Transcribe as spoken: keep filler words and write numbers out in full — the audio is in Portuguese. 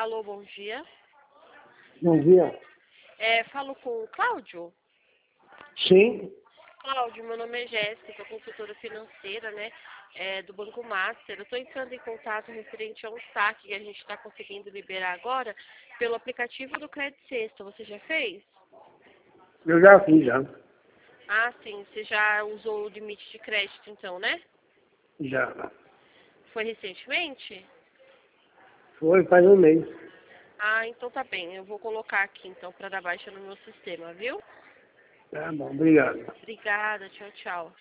Alô, bom dia. Bom dia. É, falo com o Cláudio? Sim, Cláudio, meu nome é Jéssica, sou consultora financeira, né, é, do Banco Master. Eu estou entrando em contato referente a um saque que a gente está conseguindo liberar agora pelo aplicativo do Crédito Sexta. Você já fez? eu já fiz, já. Ah, sim. Você já usou o limite de crédito, então, né? Já. Foi recentemente? Foi faz um mês. Ah, então tá bem. Eu vou colocar aqui, então, para dar baixa no meu sistema, viu? Tá bom, obrigado. Obrigada. Tchau, tchau.